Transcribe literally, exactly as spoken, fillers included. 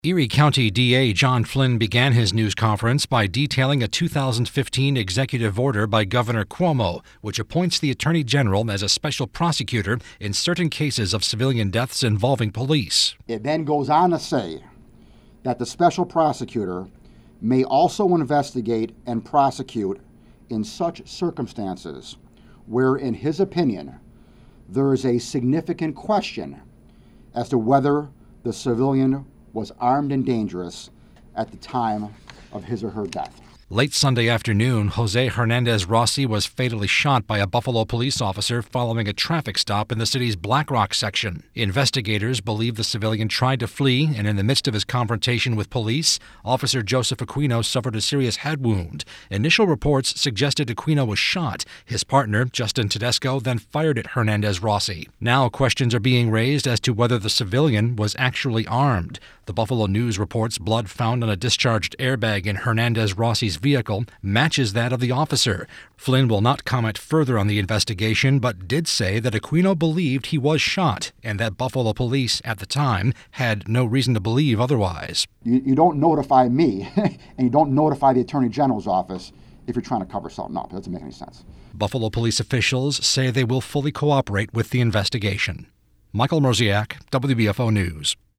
Erie County D A John Flynn began his news conference by detailing a two thousand fifteen executive order by Governor Cuomo, which appoints the Attorney General as a special prosecutor in certain cases of civilian deaths involving police. It then goes on to say that the special prosecutor may also investigate and prosecute in such circumstances where, in his opinion, there is a significant question as to whether the civilian was armed and dangerous at the time of his or her death. Late Sunday afternoon, Jose Hernandez Rossi was fatally shot by a Buffalo police officer following a traffic stop in the city's Black Rock section. Investigators believe the civilian tried to flee, and in the midst of his confrontation with police, Officer Joseph Aquino suffered a serious head wound. Initial reports suggested Aquino was shot. His partner, Justin Tedesco, then fired at Hernandez Rossi. Now questions are being raised as to whether the civilian was actually armed. The Buffalo News reports blood found on a discharged airbag in Hernandez Rossi's vehicle matches that of the officer. Flynn will not comment further on the investigation, but did say that Aquino believed he was shot and that Buffalo police at the time had no reason to believe otherwise. You, you don't notify me and you don't notify the Attorney General's office if you're trying to cover something up. It doesn't make any sense. Buffalo police officials say they will fully cooperate with the investigation. Michael Mroziak, W B F O News.